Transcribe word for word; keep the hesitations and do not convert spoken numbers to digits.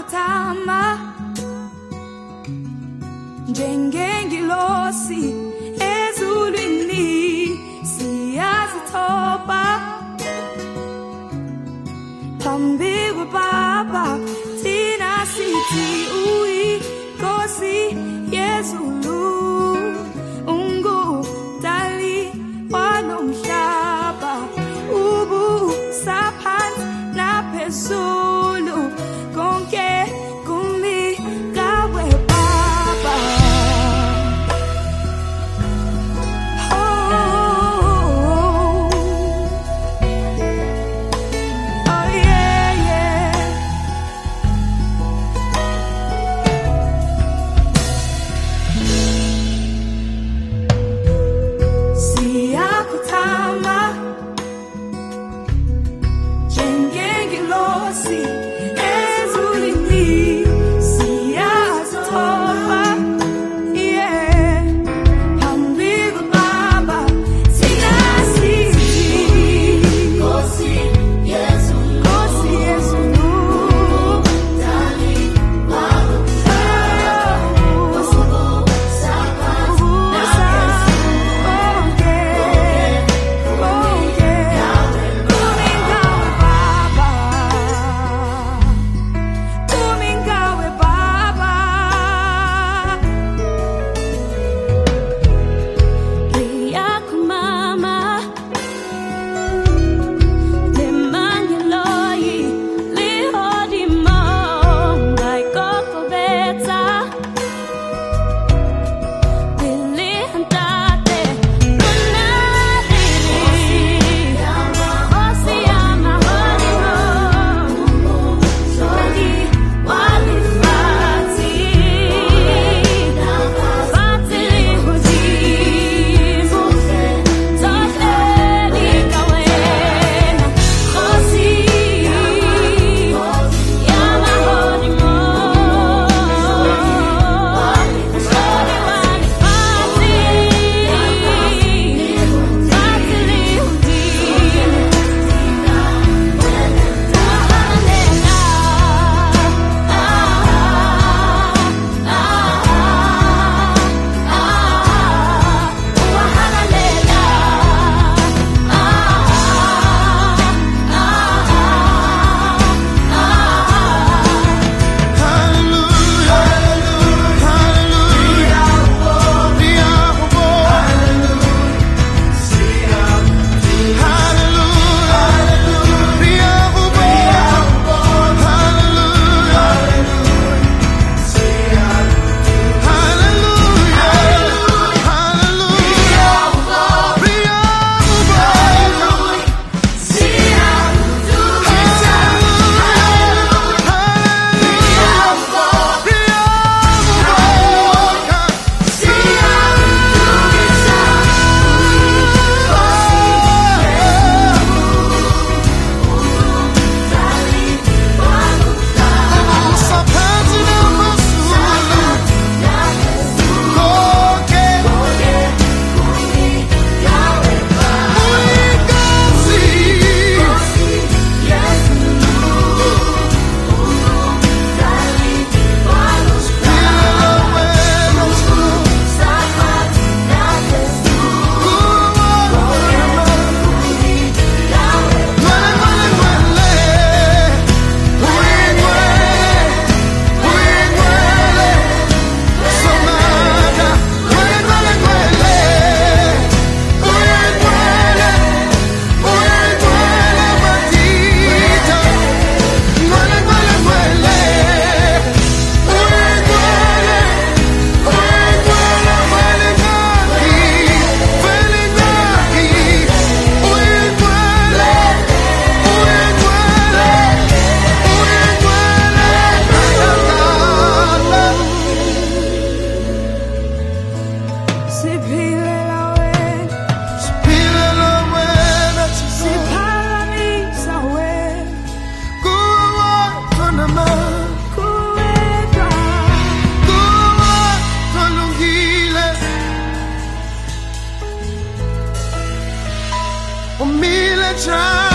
Siyakutama njengengilosi ezulwini, siyazithoba phambi kuBaba, thina sithi uyiNkosi yezulu, ungudali wanomhlaba, ubusa phansi naphezulu, konke kumi kawe Baba. Oh, oh yeah, yeah. Siyakutama njengengilosi ezulwini, siyazithoba, yeah, phambi kuBaba, thina sithi Nkosi yezulu, Nkosi yezulu, ungudali wanomhlaba, ubusa phansi naphezulu, konke kumi ngawe Baba, kumi ngawe Baba. Liyakumama lemangeloyi lihodimo ngaikokobetsa lilihantate lunadiri Nkosi yamahodimo Zoli walifati fati lihudimu zohleli kawena Nkosi yamahodimo Zoli walifati fati lihudimu umile cha